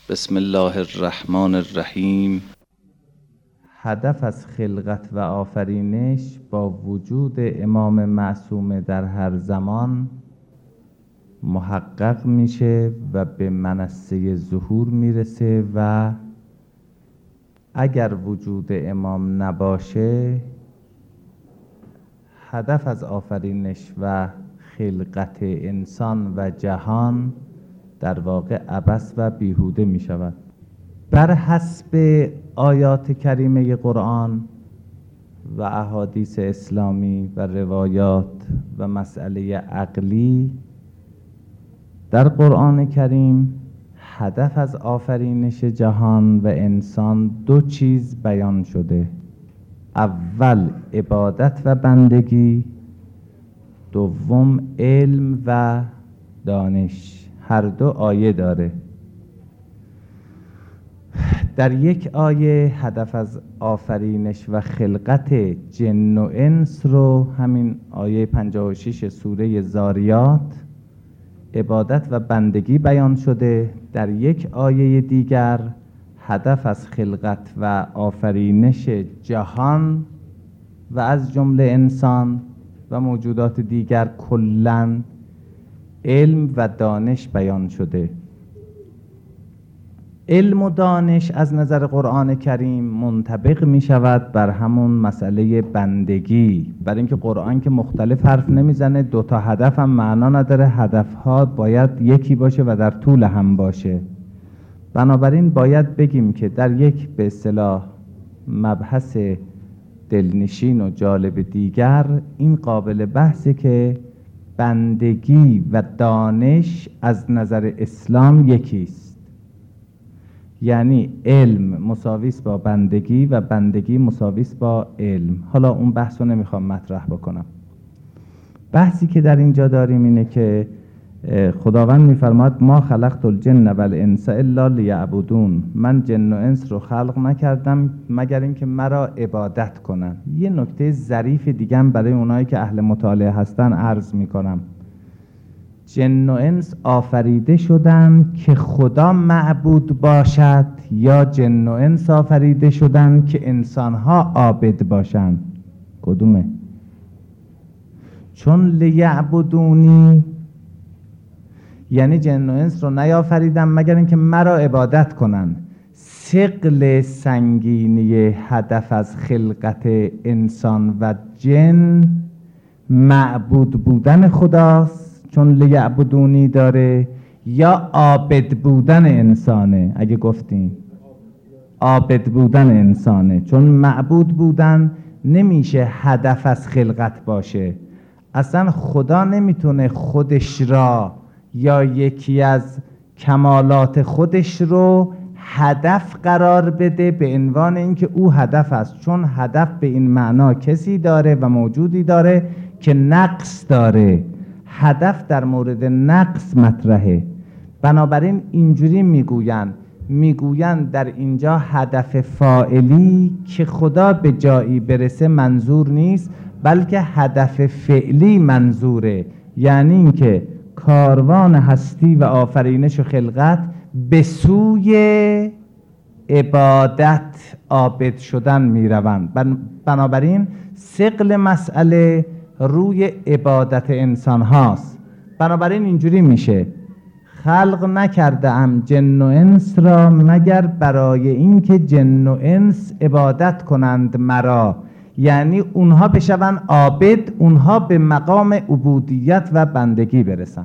بسم الله الرحمن الرحیم. هدف از خلقت و آفرینش با وجود امام معصوم در هر زمان محقق میشه و به منصه ظهور میرسه و اگر وجود امام نباشه هدف از آفرینش و خلقت انسان و جهان در واقع عبث و بیهوده می شود. بر حسب آیات کریمه قرآن و احادیث اسلامی و روایات و مسئله عقلی در قرآن کریم هدف از آفرینش جهان و انسان دو چیز بیان شده. اول عبادت و بندگی، دوم علم و دانش. هر دو آیه داره. در یک آیه هدف از آفرینش و خلقت جن و انس رو، همین آیه 56 سوره زاریات، عبادت و بندگی بیان شده. در یک آیه دیگر هدف از خلقت و آفرینش جهان و از جمله انسان و موجودات دیگر کلاً علم و دانش بیان شده. علم و دانش از نظر قرآن کریم منطبق می شود بر همون مسئله بندگی، برای اینکه قرآن که مختلف حرف نمیزنه، دوتا هدف هم معنا نداره، هدفها باید یکی باشه و در طول هم باشه. بنابراین باید بگیم که در یک به اصطلاح مبحث دلنشین و جالب دیگر این قابل بحثه که بندگی و دانش از نظر اسلام یکیست. یعنی علم مساویس با بندگی و بندگی مساویس با علم. حالا اون بحث رو نمیخوام مطرح بکنم. بحثی که در اینجا داریم اینه که خداوند میفرماد ما خلقت الجن والانس الا لیعبدون، من جن و انس رو خلق نکردم مگر اینکه مرا عبادت کنن. یه نکته ظریف دیگه هم برای اونایی که اهل مطالعه هستن عرض میکنم. جن و انس آفریده شدن که خدا معبود باشد یا جن و انس آفریده شدن که انسانها عابد باشن؟ کدومه؟ چون لیعبدونی یعنی جن و انس رو نیافریدم مگر اینکه مرا عبادت کنن. ثقل سنگینی هدف از خلقت انسان و جن معبود بودن خداست چون لیعبدونی داره، یا عابد بودن انسانه؟ اگه گفتیم عابد بودن انسانه، چون معبود بودن نمیشه هدف از خلقت باشه. اصلا خدا نمیتونه خودش را یا یکی از کمالات خودش رو هدف قرار بده به عنوان اینکه او هدف است، چون هدف به این معنا کسی داره و موجودی داره که نقص داره. هدف در مورد نقص مطرحه. بنابراین اینجوری میگوین در اینجا هدف فاعلی که خدا به جایی برسه منظور نیست، بلکه هدف فعلی منظوره. یعنی اینکه کاروان هستی و آفرینش و خلقت به سوی عبادت عابد شدن می روند. بنابراین ثقل مسئله روی عبادت انسان هاست. بنابراین اینجوری میشه خلق نکرده ام جن و انس را مگر برای اینکه جن و انس عبادت کنند مرا، یعنی اونها بشون عابد، اونها به مقام عبودیت و بندگی برسن.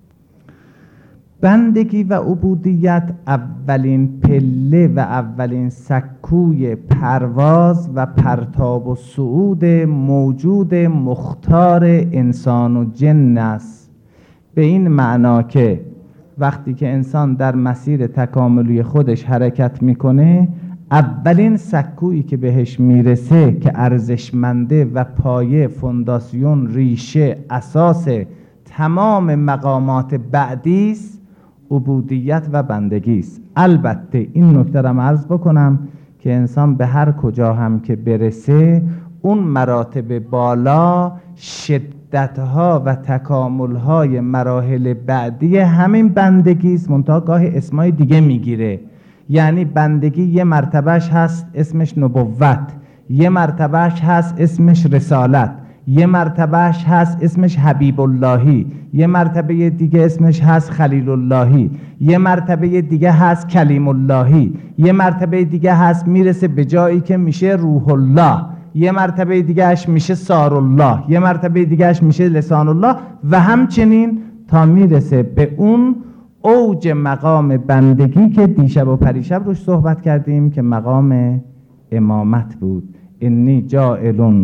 بندگی و عبودیت اولین پله و اولین سکوی پرواز و پرتاب و صعود موجود مختار انسان و جن است. به این معنا که وقتی که انسان در مسیر تکاملی خودش حرکت میکنه، اولین سکویی که بهش میرسه که ارزشمنده و پایه، فونداسیون، ریشه، اساس تمام مقامات بعدی است، عبودیت و بندگی است. البته این نکته را عرض بکنم که انسان به هر کجا هم که برسه، اون مراتب بالا شدتها و تکاملهای مراحل بعدی همین بندگی است، منتها گاهی اسمای دیگه میگیره. یعنی بندگی یه مرتبهش هست اسمش نبوت، یه مرتبهش هست اسمش رسالت، یه مرتبهش هست اسمش حبیب اللهی، یه مرتبه دیگه اسمش هست خلیل اللهی، یه مرتبه دیگه هست کلیم اللهی، یه مرتبه دیگه هست میرسه به جایی که میشه روح الله، یه مرتبه دیگهش میشه سار الله، یه مرتبه دیگهش میشه لسان الله و همچنین تا میرسه به اون اوج مقام بندگی که دیشب و پریشب روش صحبت کردیم که مقام امامت بود. انی جائلون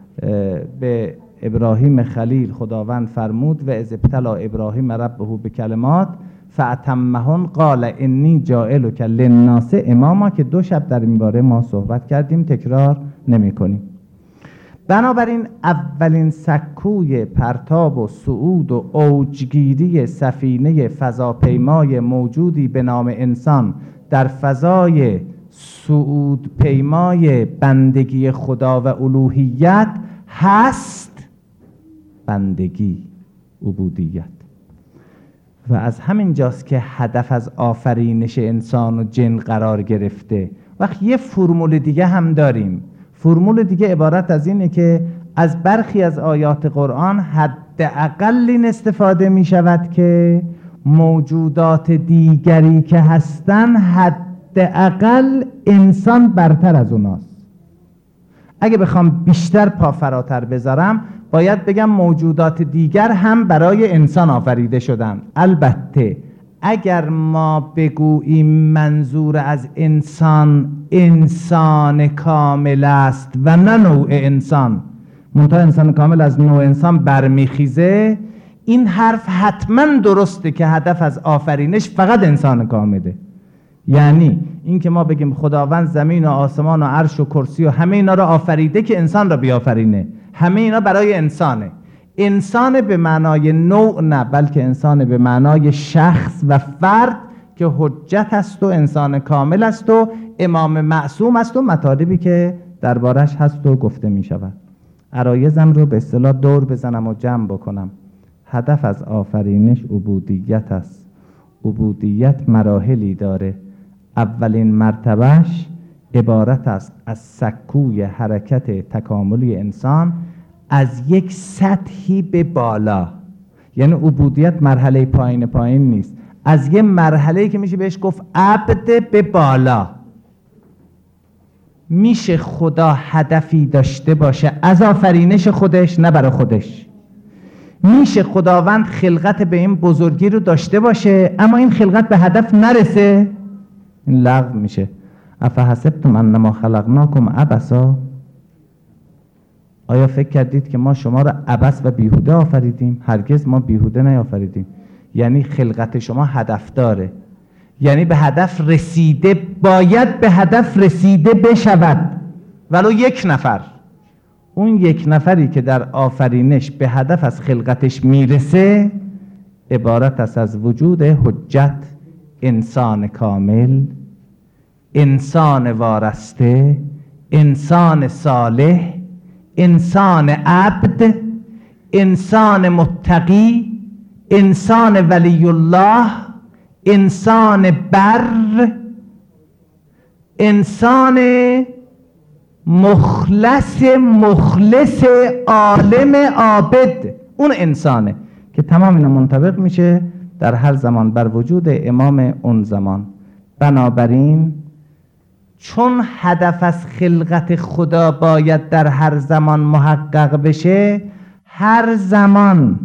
به ابراهیم خلیل خداوند فرمود و اذ ابتلی ابراهیم ربه به کلمات فاتمهن قال انی جائلک للناس اماما که 2 شب در این باره ما صحبت کردیم، تکرار نمی کنیم. بنابراین اولین سکوی پرتاب و صعود و اوجگیری سفینه فضاپیمای موجودی به نام انسان در فضای صعود پیمای بندگی خدا و الوهیت هست بندگی، عبودیت. و از همین جاست که هدف از آفرینش انسان و جن قرار گرفته. وقت یه فرمول دیگه هم داریم. فرمول دیگه عبارت از اینه که از برخی از آیات قرآن حداقل این استفاده می شود که موجودات دیگری که هستن حداقل انسان برتر از اوناست. اگه بخوام بیشتر پا فراتر بذارم باید بگم موجودات دیگر هم برای انسان آفریده شدن. البته اگر ما بگوییم منظور از انسان انسان کامل است و نه نوع انسان، منتها انسان کامل از نوع انسان برمیخیزه، این حرف حتما درسته که هدف از آفرینش فقط انسان کامله. یعنی این که ما بگیم خداوند زمین و آسمان و عرش و کرسی و همه اینا را آفریده که انسان را بیافرینه، همه اینا برای انسانه. انسان به معنای نوع نه، بلکه انسان به معنای شخص و فرد که حجت است و انسان کامل است و امام معصوم است و مطالبی که دربارش هست و گفته می شود. عرایزم رو به اصطلاح دور بزنم و جمع بکنم. هدف از آفرینش عبودیت است. عبودیت مراحلی داره. اولین مرتبهش عبارت است از سکوی حرکت تکاملی انسان از یک سطحی به بالا. یعنی عبودیت مرحله پایین نیست، از یه مرحله‌ای که میشه بهش گفت عبد به بالا. میشه خدا هدفی داشته باشه از آفرینش خودش نه برای خودش. میشه خداوند خلقت به این بزرگی رو داشته باشه اما این خلقت به هدف نرسه، این لغو میشه. افحسبتم انما خلقناکم عبثا، آیا فکر کردید که ما شما را عبث و بیهوده آفریدیم؟ هرگز ما بیهوده نیافریدیم. یعنی خلقت شما هدف داره، یعنی به هدف رسیده، باید به هدف رسیده بشود ولو 1 نفر. اون 1 نفری که در آفرینش به هدف از خلقتش میرسه عبارت است از وجود حجت، انسان کامل، انسان وارسته، انسان صالح، انسان عبد، انسان متقی، انسان ولی الله، انسان بر، انسان مخلص عالم عابد. اون انسانه که تمام اینا منطبق میشه در هر زمان بر وجود امام اون زمان. بنابراین چون هدف از خلقت خدا باید در هر زمان محقق بشه، هر زمان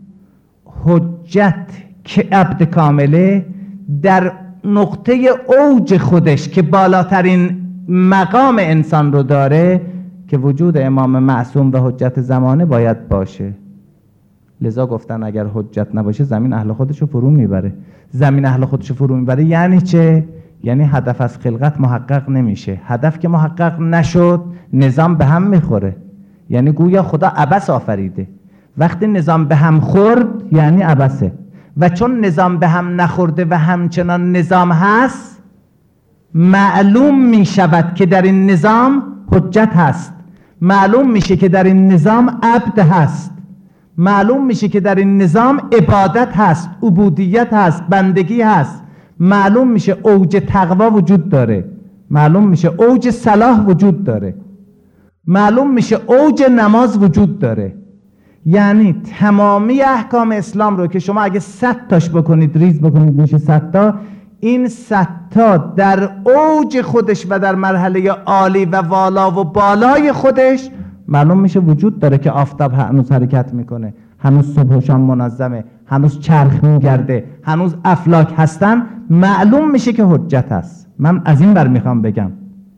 حجت که عبد کامله در نقطه اوج خودش که بالاترین مقام انسان رو داره که وجود امام معصوم و حجت زمانه باید باشه. لذا گفتن اگر حجت نباشه زمین اهل خودش رو فرو میبره. زمین اهل خودش رو فرو میبره یعنی چه؟ یعنی هدف از خلقت محقق نمیشه. هدف که محقق نشد نظام به هم میخوره، یعنی گویا خدا عبث آفریده. وقتی نظام به هم خورد یعنی عبثه، و چون نظام به هم نخورده و همچنان نظام هست، معلوم می شود که در این نظام حجت هست، معلوم میشه که در این نظام عبد هست، معلوم میشه که در این نظام عبادت هست، عبودیت هست، بندگی هست، معلوم میشه اوج تقوا وجود داره، معلوم میشه اوج صلاح وجود داره، معلوم میشه اوج نماز وجود داره. یعنی تمامی احکام اسلام رو که شما اگه 100 تاش بکنید ریز بکنید میشه 100 تا، این 100 تا در اوج خودش و در مرحله عالی و والا و بالای خودش معلوم میشه وجود داره که آفتاب هنوز حرکت میکنه، هنوز صبح و شام منظمه، هنوز چرخ میگرده، هنوز افلاک هستن. معلوم میشه که حجت هست. من از این بر میخوام بگم،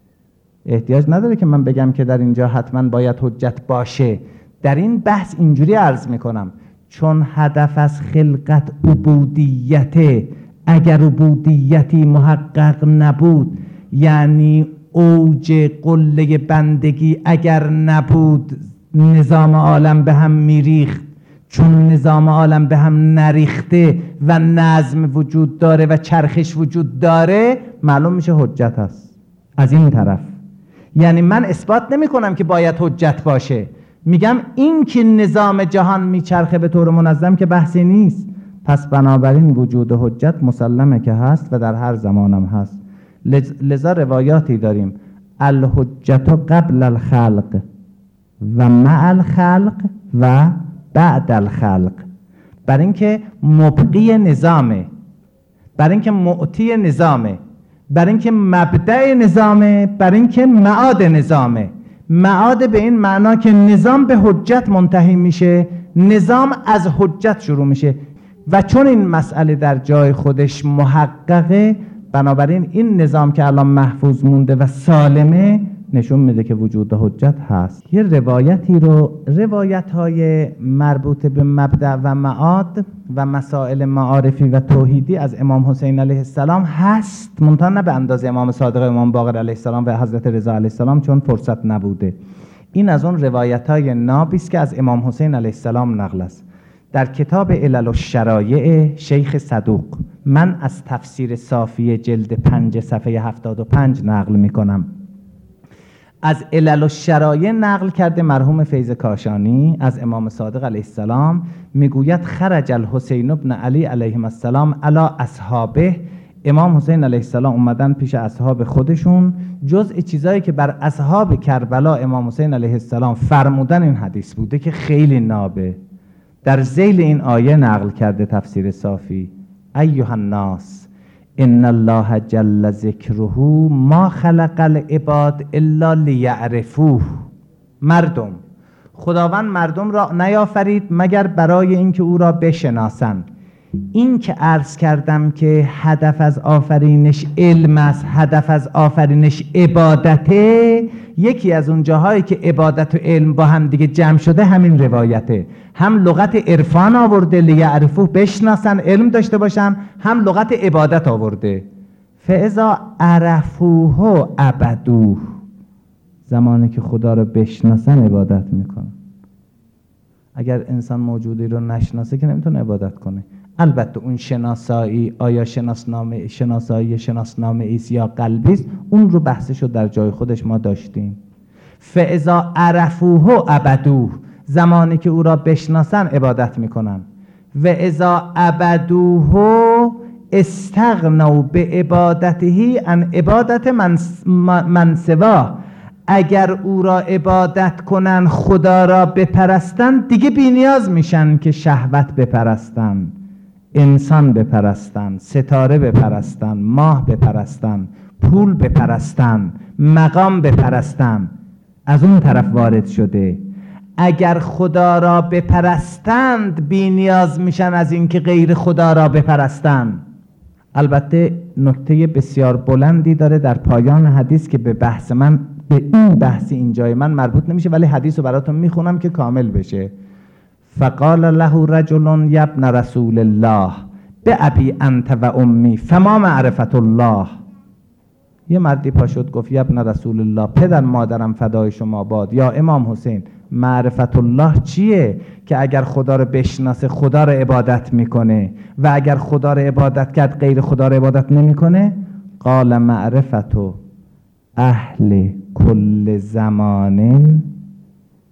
احتیاج نداره که من بگم که در اینجا حتما باید حجت باشه. در این بحث اینجوری عرض میکنم چون هدف از خلقت عبودیته. اگر عبودیتی محقق نبود، یعنی اوج قله بندگی اگر نبود، نظام عالم به هم میریخت. چون نظام عالم به هم نریخته و نظم وجود داره و چرخش وجود داره، معلوم میشه حجت هست. از این طرف یعنی من اثبات نمی کنم که باید حجت باشه، میگم این که نظام جهان میچرخه به طور منظم که بحثی نیست. پس بنابراین وجود حجت مسلمه که هست و در هر زمانم هست. لذا روایاتی داریم الحجت قبل الخلق و مع الخلق و بعد الخلق، بر اینکه مبقی نظامه، بر اینکه معطی نظامه، بر اینکه مبدأ نظامه، بر اینکه معاد نظامه. معاد به این معنا که نظام به حجت منتهی میشه، نظام از حجت شروع میشه. و چون این مسئله در جای خودش محققه، بنابراین این نظام که الان محفوظ مونده و سالمه نشون میده که وجود حجت هست. یه روایتی رو، روایت‌های مربوط به مبدأ و معاد و مسائل معارفی و توحیدی از امام حسین علیه السلام هست، منتها نه به اندازه امام صادق، امام باقر علیه السلام و حضرت رضا علیه السلام، چون فرصت نبوده. این از اون روایت‌های نابی است که از امام حسین علیه السلام نقل است. در کتاب علل الشرایع شیخ صدوق، من از تفسیر صافی جلد 5 صفحه 75 نقل میکنم. از علل الشرایع نقل کرده مرحوم فیض کاشانی از امام صادق علیه السلام، میگوید خرج الحسین ابن علی علیهم السلام علی اصحابه. امام حسین علیه السلام اومدن پیش اصحاب خودشون. جزء چیزایی که بر اصحاب کربلا امام حسین علیه السلام فرمودن این حدیث بوده که خیلی نابه. در ذیل این آیه نقل کرده تفسیر صافی: ایها الناس ان الله جل ذکره ما خلق العباد الا لیعرفوه. مردم، خداوند مردم را نیافرید مگر برای اینکه او را بشناسند. این که عرض کردم که هدف از آفرینش علم است، هدف از آفرینش عبادته، یکی از اون جاهایی که عبادت و علم با هم دیگه جمع شده همین روایته. هم لغت عرفان آورده لیعرفوه، بشناسن، علم داشته باشن، هم لغت عبادت آورده فاذا عرفوه عبدوه. زمانی که خدا رو بشناسن عبادت میکنن. اگر انسان موجودی رو نشناسه که نمیتونه عبادت کنه. البته اون شناسایی آیا شناسایی شناسنامه ایست یا قلبی است، اون رو بحثشو در جای خودش ما داشتیم. فاذا عرفوه عبدوه، زمانی که او را بشناسن عبادت میکنن. و اذا عبدوه استغنوا به عبادته عن عبادت من سواه. اگر او را عبادت کنن، خدا را بپرستن، دیگه بی نیاز میشن که شهوت بپرستن، انسان بپرستن، ستاره بپرستن، ماه بپرستن، پول بپرستن، مقام بپرستن. از اون طرف وارد شده. اگر خدا را بپرستند بی نیاز میشن از اینکه غیر خدا را بپرستند. البته نکته بسیار بلندی داره در پایان حدیث که به بحث من، به این بحث اینجای من مربوط نمیشه، ولی حدیث رو براتون میخونم که کامل بشه. فقال له رجل یا ابن رسول الله بأبی انت و امی فما معرفت الله. یه مردی پا شد گفت یا ابن رسول الله، پدر مادرم فدای شما باد، یا امام حسین، معرفت الله چیه؟ که اگر خدا رو بشناسه خدا رو عبادت میکنه و اگر خدا رو عبادت کرد غیر خدا رو عبادت نمیکنه. قال معرفت اهل کل زمان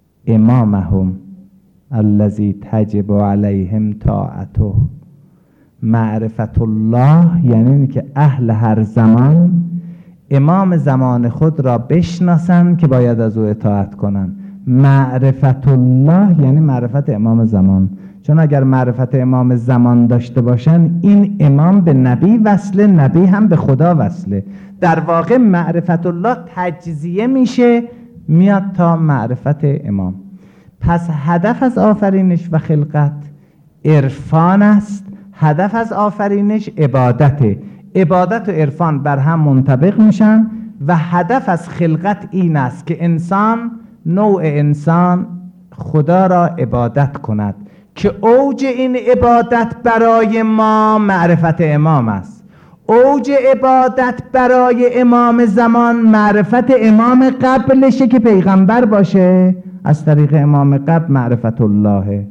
امامهم الذی تجب علیهم طاعته. معرفت الله یعنی اینی که اهل هر زمان امام زمان خود را بشناسند که باید از او اطاعت کنند. معرفت الله یعنی معرفت امام زمان، چون اگر معرفت امام زمان داشته باشن این امام به نبی وصله، نبی هم به خدا وصله. در واقع معرفت الله تجزیه میشه میاد تا معرفت امام. پس هدف از آفرینش و خلقت عرفان است، هدف از آفرینش عبادته. عبادت و عرفان بر هم منطبق میشن و هدف از خلقت این است که انسان، نوع انسان خدا را عبادت کند که اوج این عبادت برای ما معرفت امام است. اوج عبادت برای امام زمان معرفت امام قبلشه که پیغمبر باشه، از طریق امام قبل معرفت الله.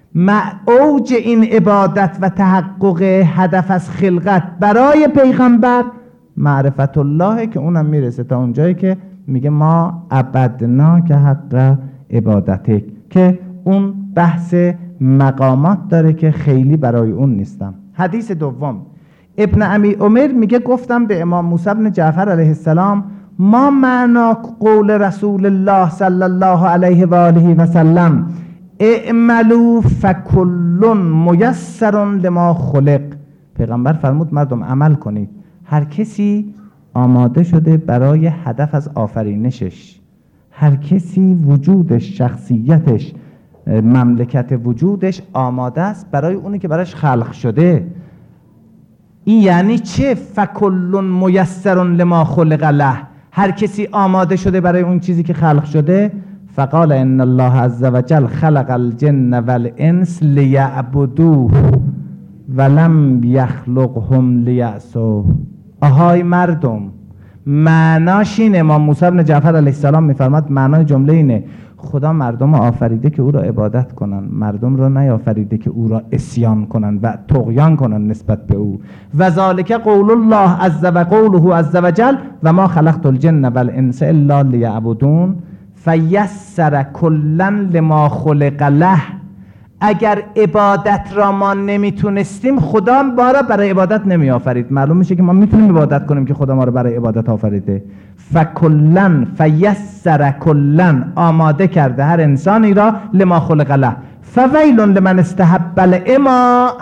اوج این عبادت و تحقق هدف از خلقت برای پیغمبر معرفت الله که اونم میرسه تا اونجایی که میگه ما عبدنا که حق عبادته، که اون بحث مقامات داره که خیلی برای اون نیستم. حدیث دوم، ابن امی عمر میگه گفتم به امام موسی بن جعفر علیه السلام ما معنا قول رسول الله صلی الله علیه و آله و سلم اعملوا فکل میسر لما خلق. پیغمبر فرمود مردم عمل کنید، هر کسی آماده شده برای هدف از آفرینشش، هر کسی وجودش، شخصیتش، مملکت وجودش آماده است برای اونی که براش خلق شده. این یعنی چه؟ فکل میسر لما خلق له، هر کسی آماده شده برای اون چیزی که خلق شده. فقال ان الله عز وجل خلق الجن والانس لیعبدوه ولم یخلقهم لیعصوه. آهای مردم، معناش اینه، امام موسی بن جعفر علیه السلام میفرماد معنای جمله اینه خدا مردم رو آفریده که او را عبادت کنن، مردم را نیافریده که او را عصیان کنن و طغیان کنن نسبت به او. و ذالک قول الله عز و قوله عز وجل و ما خلقت الجن والانس الا لیعبدون فیسر کلا لما خلق له. اگر عبادت را ما نمیتونستیم خدا ما را برای عبادت نمی آفرید. معلوم میشه که ما میتونیم عبادت کنیم که خدا ما را برای عبادت آفریده. فکلن فیسر کلن، آماده کرده هر انسانی را لما خلق له. فویل لمن استحب الاما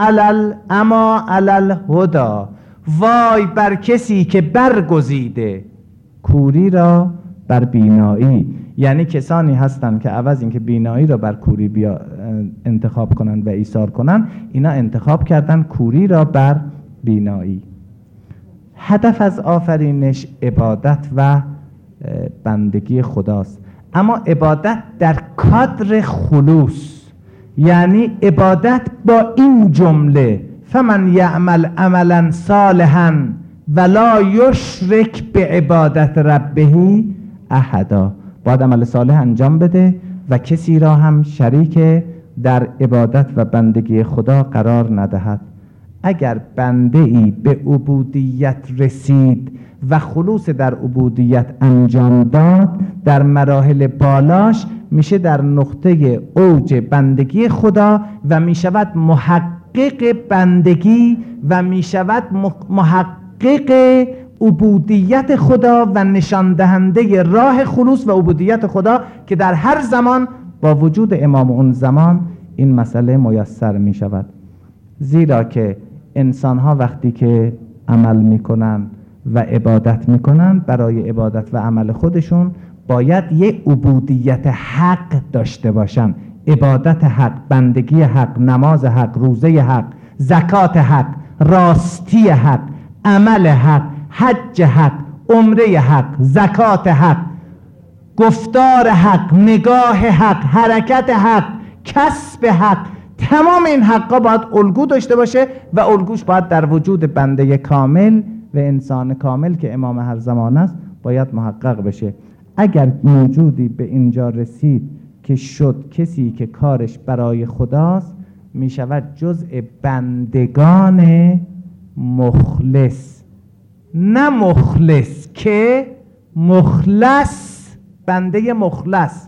علی الهدی. وای بر کسی که برگزیده کوری را بر بینایی. یعنی کسانی هستند که عوض اینکه بینایی را بر کوری انتخاب کنند و ایثار کنند، اینا انتخاب کردن کوری را بر بینایی. هدف از آفرینش عبادت و بندگی خداست، اما عبادت در کادر خلوص، یعنی عبادت با این جمله فمن یعمل عملا صالحا ولا یشرک بعبادت ربه احدا. باید عمل صالح انجام بده و کسی را هم شریک در عبادت و بندگی خدا قرار ندهد. اگر بنده ای به عبودیت رسید و خلوص در عبودیت انجام داد، در مراحل بالاش میشه در نقطه اوج بندگی خدا و میشود محقق بندگی و میشود محقق عبودیت خدا و نشان دهنده راه خلوص و عبودیت خدا که در هر زمان با وجود امام اون زمان این مسئله میسر می شود. زیرا که انسان ها وقتی که عمل می کنن و عبادت می کنن، برای عبادت و عمل خودشون باید یک عبودیت حق داشته باشن. عبادت حق، بندگی حق، نماز حق، روزه حق، زکات حق، راستی حق، عمل حق، حج حق، عمره حق، زکات حق، گفتار حق، نگاه حق، حرکت حق، کسب حق. تمام این حقا باید الگو داشته باشه و الگوش باید در وجود بنده کامل و انسان کامل که امام هر زمان است باید محقق بشه. اگر موجودی به اینجا رسید که شد کسی که کارش برای خداست، می شود جزء بندگان مخلص، نه مخلص که مخلص، بنده مخلص.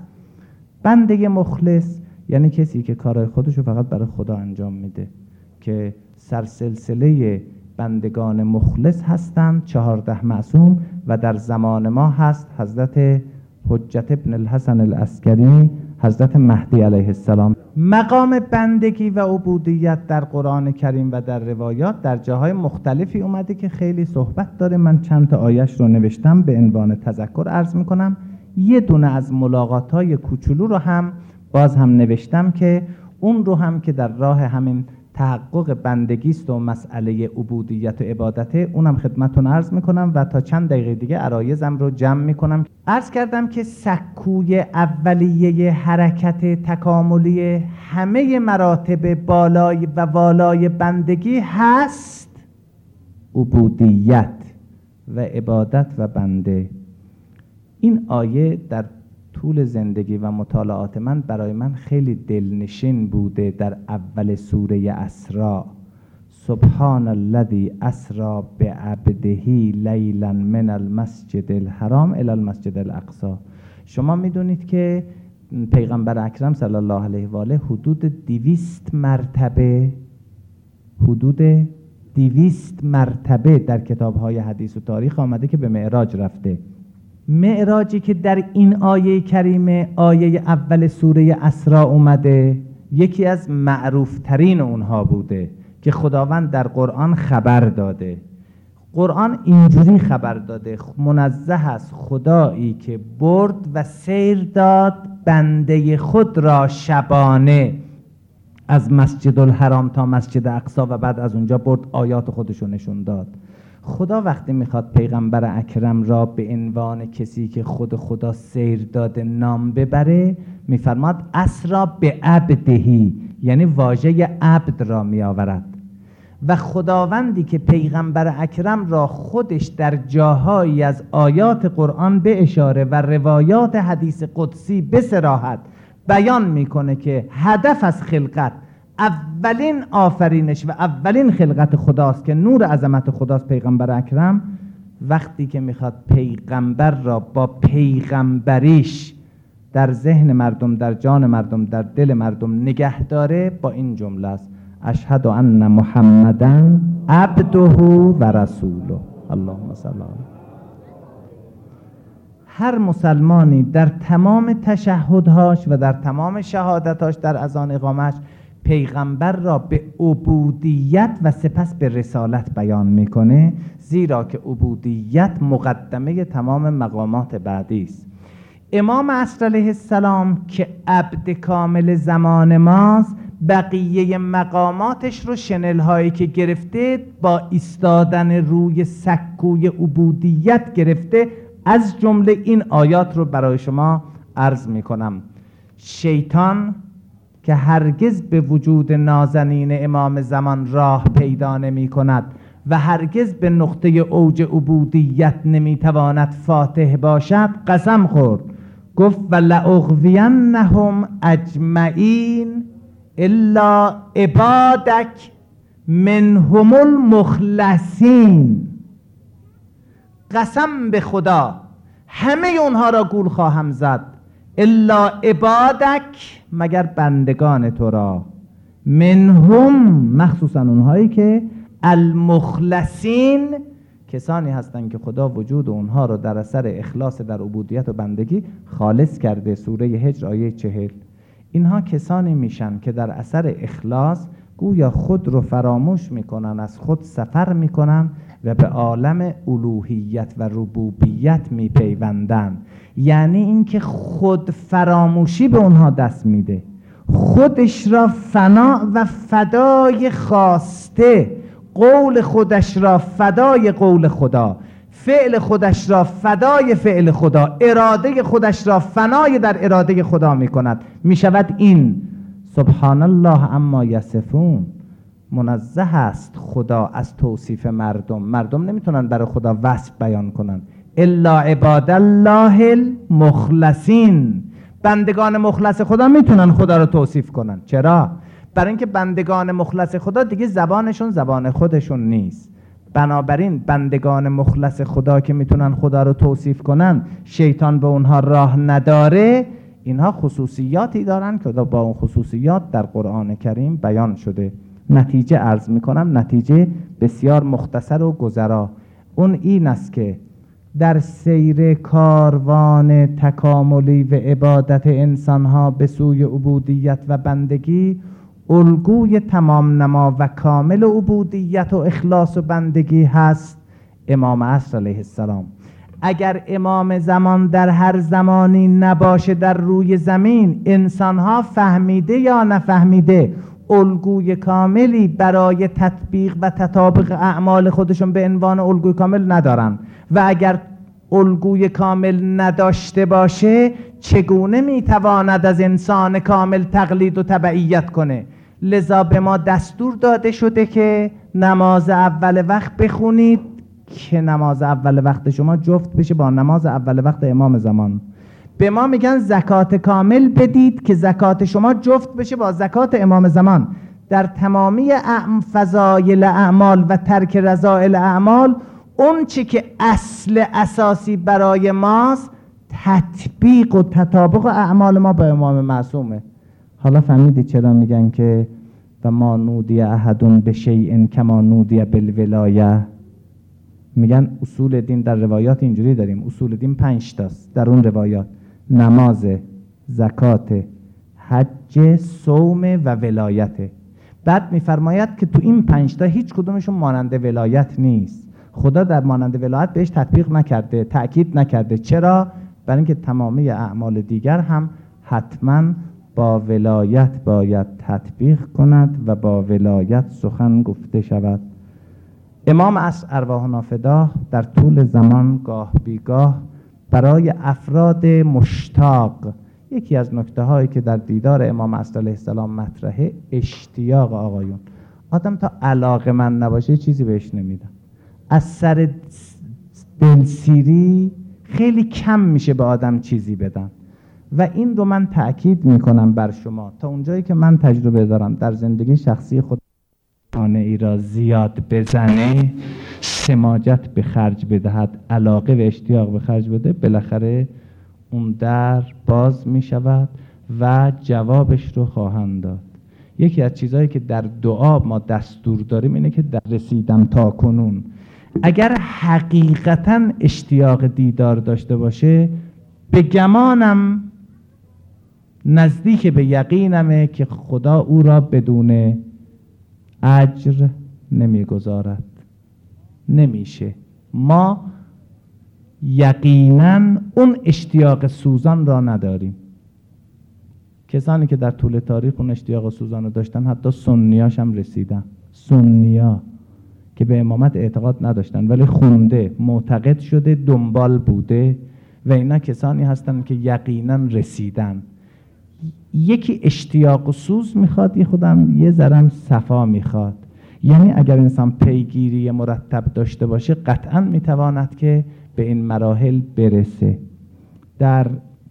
بنده مخلص یعنی کسی که کارهای خودشو فقط برای خدا انجام میده، که سرسلسله بندگان مخلص هستند، 14 معصوم، و در زمان ما هست حضرت حجت ابن الحسن العسکری، حضرت مهدی علیه السلام. مقام بندگی و عبودیت در قرآن کریم و در روایات در جاهای مختلفی اومده که خیلی صحبت داره. من چند تا آیش رو نوشتم به عنوان تذکر عرض میکنم. یه دونه از ملاقات‌های کوچولو رو هم باز هم نوشتم که اون رو هم که در راه همین تحقق بندگیست و مسئله عبودیت و عبادته، اونم خدمتتون عرض میکنم و تا چند دقیقه دیگه عرایزم رو جمع میکنم. عرض کردم که سکوی اولیه حرکت تکاملی همه مراتب بالای و والای بندگی هست عبودیت و عبادت و بنده. این آیه در طول زندگی و مطالعات من برای من خیلی دلنشین بوده. در اول سوره اسراء، سبحان الذی اسری بعبده لیلا من المسجد الحرام الی المسجد الاقصی. شما میدونید که پیغمبر اکرم صلی الله علیه و آله حدود 200 مرتبه در کتاب‌های حدیث و تاریخ آمده که به معراج رفته. معراجی که در این آیه کریمه، آیه اول سوره اسراء اومده، یکی از معروف ترین اونها بوده که خداوند در قرآن خبر داده. قرآن اینجوری خبر داده: منزه است خدایی که برد و سیر داد بنده خود را شبانه از مسجد الحرام تا مسجد اقصی و بعد از اونجا برد آیات خودشو نشون داد. خدا وقتی میخواد پیغمبر اکرم را به عنوان کسی که خدا سیر داده نام ببره، میفرماد اسرا به عبدهی، یعنی واژه عبد را میآورد. و خداوندی که پیغمبر اکرم را خودش در جاهایی از آیات قرآن به اشاره و روایات حدیث قدسی به صراحت بیان میکنه که هدف از خلقت، اولین آفرینش و اولین خلقت خداست که نور عظمت خداست پیغمبر اکرم، وقتی که میخواد پیغمبر را با پیغمبریش در ذهن مردم، در جان مردم، در دل مردم نگه داره، با این جمله است: اشهد ان محمدًا عبده و رسوله. اللهم صل علی. هر مسلمانی در تمام تشهدهاش و در تمام شهادتاش در اذان اقامش پیغمبر را به عبودیت و سپس به رسالت بیان میکنه، زیرا که عبودیت مقدمه تمام مقامات بعدی است. امام عصر علیه السلام که عبد کامل زمان ماست، بقیه مقاماتش رو شنل هایی که گرفته با ایستادن روی سکوی عبودیت گرفته. از جمله این آیات رو برای شما عرض میکنم. شیطان که هرگز به وجود نازنین امام زمان راه پیدا نمی کند و هرگز به نقطه اوج عبودیت نمی تواند فاتح باشد، قسم خورد، گفت ولأغوینهم اجمعین الا عبادک منهم المخلصین. قسم به خدا همه اونها را گول خواهم زد، الا عبادک، مگر بندگان تو را، منهم، مخصوصا اونهایی که المخلصین، کسانی هستند که خدا وجود اونها رو در اثر اخلاص در عبودیت و بندگی خالص کرده. سوره هجر آیه 40. اینها کسانی میشن که در اثر اخلاص گویا خود رو فراموش میکنن، از خود سفر میکنن و به عالم الوهیت و ربوبیت میپیوندن. یعنی اینکه خود فراموشی به اونها دست میده، خودش را فنا و فدای خواسته، قول خودش را فدای قول خدا، فعل خودش را فدای فعل خدا، اراده خودش را فنای در اراده خدا میکند. میشود این سبحان الله اما یصفون. منزه است خدا از توصیف مردم. مردم نمیتونن برای خدا وصف بیان کنن. الا عباد الله المخلصین. بندگان مخلص خدا میتونن خدا رو توصیف کنن. چرا؟ برای اینکه بندگان مخلص خدا دیگه زبانشون زبان خودشون نیست. بنابراین بندگان مخلص خدا که میتونن خدا رو توصیف کنن، شیطان به اونها راه نداره. اینها خصوصیاتی دارن که با اون خصوصیات در قرآن کریم بیان شده. نتیجه عرض میکنم، نتیجه بسیار مختصر و گذرا. اون این است که در سیر کاروان تکاملی و عبادت انسانها به سوی عبودیت و بندگی، الگوی تمام نما و کامل عبودیت و اخلاص و بندگی هست امام عصر علیه السلام. اگر امام زمان در هر زمانی نباشه در روی زمین، انسانها فهمیده یا نفهمیده الگوی کاملی برای تطبیق و تطابق اعمال خودشون به عنوان الگوی کامل ندارن و اگر الگوی کامل نداشته باشه چگونه میتواند از انسان کامل تقلید و تبعیت کنه؟ لذا به ما دستور داده شده که نماز اول وقت بخونید که نماز اول وقت شما جفت بشه با نماز اول وقت امام زمان. به ما میگن زکات کامل بدید که زکات شما جفت بشه با زکات امام زمان. در تمامی فضایل اعمال و ترک رذائل اعمال، اون چی که اصل اساسی برای ماست تطبیق و تطابق اعمال ما با امام معصومه. حالا فهمیدید چرا میگن که و ما نودی احدون به شیء کما نودی بالولایه؟ میگن اصول دین در روایات اینجوری داریم، اصول دین 5 تاست در اون روایات: نماز، زکات، حج، صوم و ولایت. بعد میفرماید که تو این 5 تا هیچ کدومشون مانند ولایت نیست. خدا در مانند ولایت بهش تطبیق نکرده، تأکید نکرده. چرا؟ برای اینکه تمامی اعمال دیگر هم حتما با ولایت باید تطبیق کند و با ولایت سخن گفته شود. امام عصر ارواحنا فداه در طول زمان گاه بیگاه برای افراد مشتاق، یکی از نکته هایی که در دیدار امام عصر علیه السلام مطرحه، اشتیاق. آقایون، آدم تا علاقه من نباشه چیزی بهش نمیدن. از سر دلسیری خیلی کم میشه به آدم چیزی بدن و این رو من تأکید میکنم بر شما تا اونجایی که من تجربه دارم در زندگی شخصی خود. خانه ای را زیاد بزنه، سماجت به خرج بدهد، علاقه و اشتیاق به خرج بده، بالاخره اون در باز می شود و جوابش رو خواهند داد. یکی از چیزهایی که در دعا ما دستور داریم اینه که در رسیدم تا کنون، اگر حقیقتا اشتیاق دیدار داشته باشه، به گمانم نزدیک به یقینمه که خدا او را بدون اجر نمیگذارد. نمیشه. ما یقینا اون اشتیاق سوزان را نداریم. کسانی که در طول تاریخ اون اشتیاق سوزان رو داشتن، حتی سنیاش هم رسیدن. سنیا که به امامت اعتقاد نداشتن ولی خونده، معتقد شده، دنبال بوده و اینا کسانی هستن که یقینا رسیدن. یکی اشتیاق و سوز میخواد، یه خودم یه ذرم صفا میخواد. یعنی اگر انسان پیگیری مرتب داشته باشه قطعا میتواند که به این مراحل برسه. در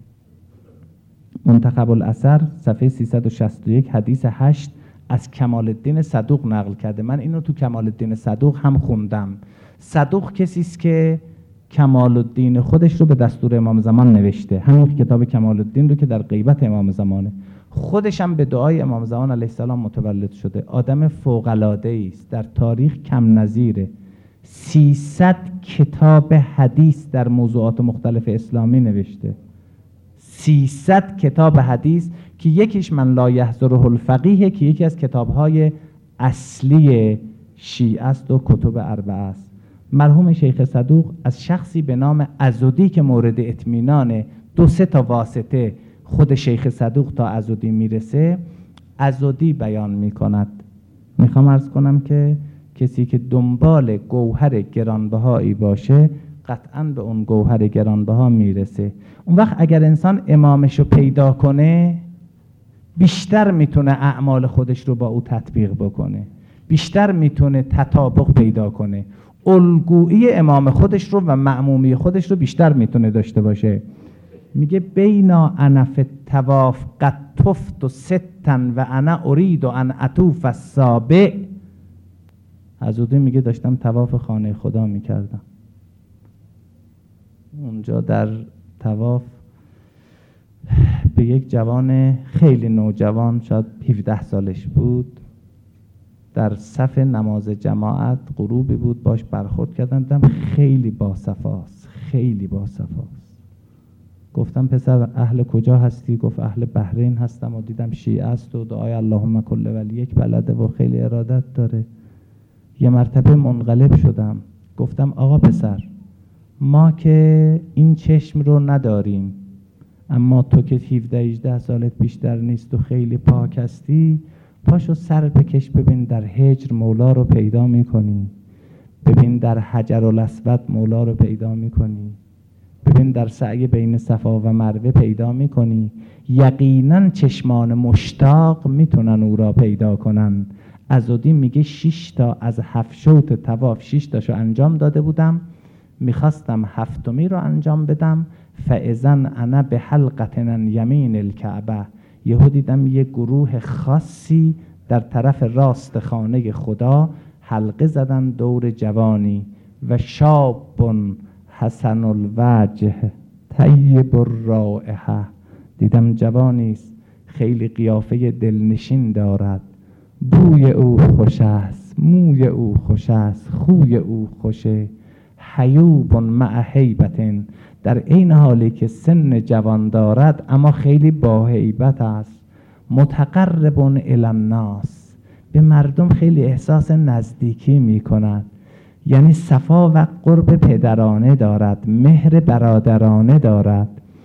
منتخب الاثر صفحه 361 حدیث 8 از کمال الدین صدوق نقل کرده. من اینو تو کمال الدین صدوق هم خوندم. صدوق کسی است که کمال الدین خودش رو به دستور امام زمان نوشته، همین کتاب کمال الدین رو که در غیبت امام زمانه. خودش هم به دعای امام زمان علیه السلام متولد شده. آدم فوق‌العاده است، در تاریخ کم نظیره. 300 کتاب حدیث در موضوعات مختلف اسلامی نوشته. 300 کتاب حدیث که یکیش من لا یحضره الفقیه که یکی از کتاب‌های اصلی شیعه است و کتب اربعه است. مرحوم شیخ صدوق از شخصی به نام عضدی که مورد اطمینان 2-3 تا واسطه خود شیخ صدوق تا عضدی میرسه، عضدی بیان میکند. میخوام عرض کنم که کسی که دنبال گوهر گرانبهایی باشه قطعاً به اون گوهر گرانبها میرسه. اون وقت اگر انسان امامشو پیدا کنه بیشتر میتونه اعمال خودش رو با او تطبیق بکنه، بیشتر میتونه تطابق پیدا کنه، الگویی امام خودش رو و معمومی خودش رو بیشتر میتونه داشته باشه. میگه بینا انا فی الطواف قد طفت ستا و انا اريد ان اطوف السابع. حضرت میگه داشتم طواف خانه خدا میکردم. اونجا در طواف به یک جوان خیلی نوجوان، شاید 17 سالش بود، در صف نماز جماعت غروبی بود، باش برخورد کردم، دیدم خیلی باصفاست، خیلی باصفاست. گفتم پسر اهل کجا هستی؟ گفت اهل بحرین هستم و دیدم شیعه است و دعای اللهم کل ولیک بلده و خیلی ارادت داره. یه مرتبه منقلب شدم، گفتم آقا پسر، ما که این چشم رو نداریم، اما تو که 17-18 سالت بیشتر نیست و خیلی پاک هستی، پاشو سر بکش ببین در هجر مولا رو پیدا میکنی، ببین در حجر الاسود مولا رو پیدا میکنی، ببین در سعی بین صفا و مروه پیدا میکنی. یقینا چشمان مشتاق میتونن او را پیدا کنن. عزادی میگه 6 تا از 7 شوط طواف 6 تاشو انجام داده بودم، میخواستم 7می رو انجام بدم. فاذن انا به حلقه یمین الکعبه، یهو دیدم یه گروه خاصی در طرف راست خانه خدا حلقه زدن دور جوانی و شاب حسن الوجه طیب الرائحه. دیدم جوانی است خیلی قیافه دلنشین دارد، بوی او خوش است، موی او خوش است، خوی او خوشه. حیوب مع هیبت، در این حالی که سن جوان دارد اما خیلی با هیبت است. متقرب الی الناس، به مردم خیلی احساس نزدیکی می کند، یعنی صفا و قرب پدرانه دارد، مهر برادرانه دارد.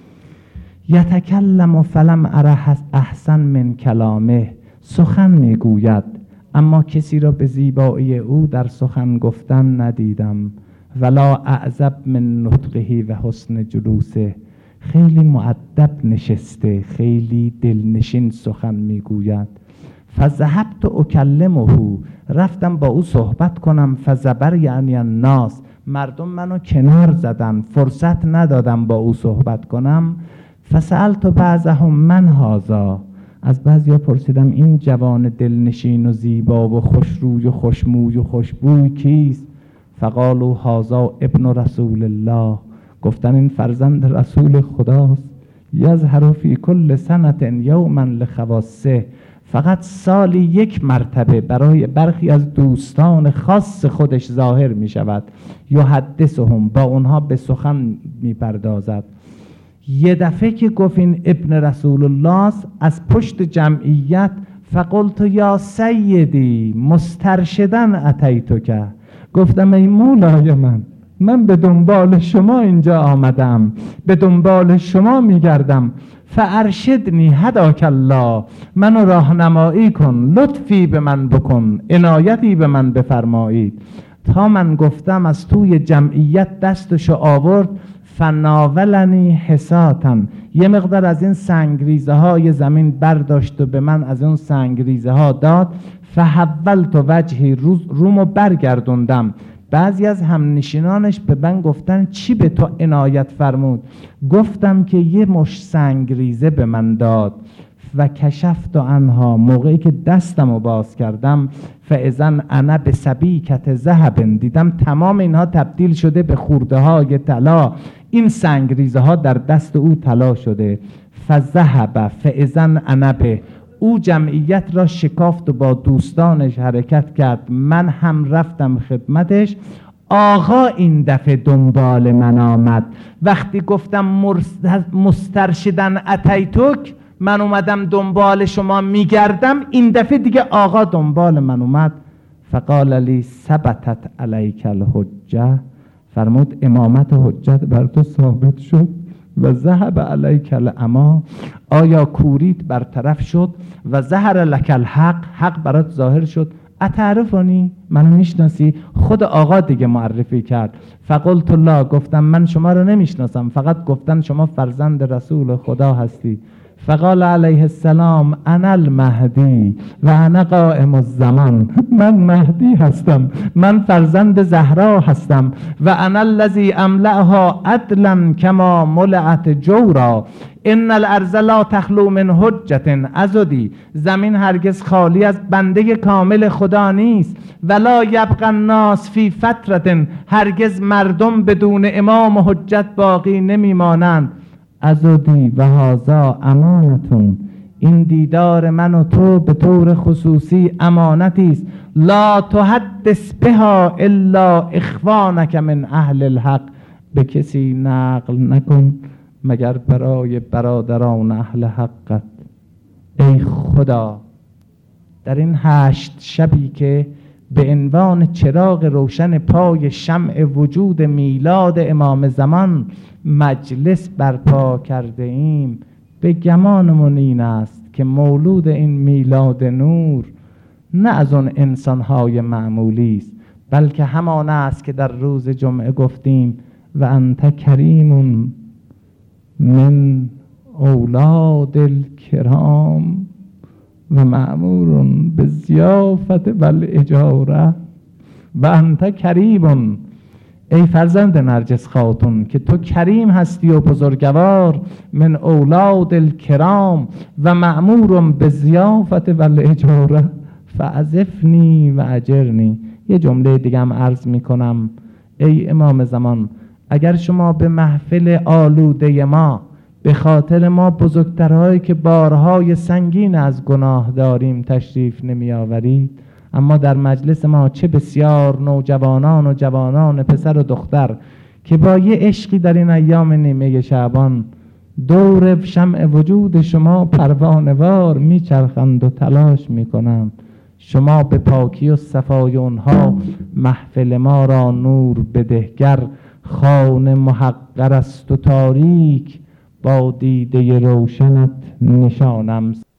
یتکلم فلم اره احسن من کلامه، سخن میگوید اما کسی را به زیبایی او در سخن گفتن ندیدم. ولا اعزب من نطقه و حسن جلوسه، خیلی مؤدب نشسته، خیلی دلنشین سخن میگوید. فذهبت اکلمه، رفتم با او صحبت کنم. فزبر یعنی الناس، مردم منو کنار زدن، فرصت ندادم با او صحبت کنم. فسألت بعضهم من هذا، از بعضیا پرسیدم این جوان دلنشین و زیبا و خوشروی و خوشموی و خوشبوی کیست؟ فقالوا هذا ابن رسول الله، گفتن این فرزند رسول خداست. یظهر فی کل سنة یوما لخواصه، فقط سالی 1 مرتبه برای برخی از دوستان خاص خودش ظاهر می شود. یحدثهم، با اونها به سخن می پردازد. یه دفعه که گفت این ابن رسول الله از پشت جمعیت، فقلت یا سیدی مسترشدن اتیتک، گفتم ای مولای من به دنبال شما اینجا آمدم، به دنبال شما میگردم. فارشدنی هداک الله، منو راهنمایی کن، لطفی به من بکن، عنایتی به من بفرمایید. تا من گفتم از توی جمعیت دستشو آورد. فناولنی حساتا، یه مقدار از این سنگریزه های زمین برداشت و به من از اون سنگریزه ها داد. فحولت وجهی، رومو برگردوندم. بعضی از همنشینانش به من گفتن چی به تو عنایت فرمود؟ گفتم که یه مش سنگریزه به من داد. و کشفت عنها، موقعی که دستمو باز کردم، فاذن انا بسبیکت ذهب، دیدم تمام اینها تبدیل شده به خورده های طلا. این سنگریزه ها در دست او طلا شده. فذهب فاذن انا به، او جمعیت را شکافت و با دوستانش حرکت کرد. من هم رفتم خدمتش. آقا این دفعه دنبال من آمد. وقتی گفتم مسترشدن اتیتک، من اومدم دنبال شما میگردم، این دفعه دیگه آقا دنبال من اومد. فقال لی ثبتت علیک الحجه، فرمود امامت حجت بر تو ثابت شد. و ذهب علیک العمی، آیا کوریت برطرف شد. و ظهر لک الحق، حق برات ظاهر شد. اتعرفونی، منو میشناسی؟ خود آقا دیگه معرفی کرد. فقلت لا، گفتم من شما رو نمیشناسم، فقط گفتن شما فرزند رسول خدا هستی. فقال علیه السلام انا المهدی و انا قائم الزمان، من مهدی هستم، من فرزند زهرا هستم. و انا الذی املأها عدلا کما ملأت جورا، ان الارض لا تخلو من حجة عضدی، زمین هرگز خالی از بنده کامل خدا نیست. ولا یبقى الناس فی فترة، هرگز مردم بدون امام و حجت باقی نمیمانند. عضدی و هذا امانتون، این دیدار من و تو به طور خصوصی امانتی است. لا تحدث بها الا اخوانک من اهل الحق. به کسی نقل نکن مگر برای برادران اهل حقت. ای خدا، در این 8 شبی که به عنوان چراغ روشن پای شمع وجود میلاد امام زمان مجلس برپا کرده ایم، به گمانمون این است که مولود این میلاد نور نه از اون انسانهای معمولی است، بلکه همان است که در روز جمعه گفتیم و انت کریم من اولاد الکرام و مأمور به ضیافت و الاجاره. و انت کریم، ای فرزند نرجس خاتون که تو کریم هستی و بزرگوار، من اولاد الکرام و مأمور به ضیافت و الاجاره فعزفنی و اجرنی. یه جمله دیگه هم عرض میکنم، ای امام زمان، اگر شما به محفل آلوده ما به خاطر ما بزرگترهایی که بارهای سنگین از گناه داریم تشریف نمی آورید، اما در مجلس ما چه بسیار نوجوانان و جوانان پسر و دختر که با یه عشقی در این ایام نیمه شعبان دور شمع وجود شما پروانه‌وار میچرخند و تلاش میکنند. شما به پاکی و صفای اونها محفل ما را نور بدهگر. خانه محقر است و تاریک، با دیده روشنت نشانم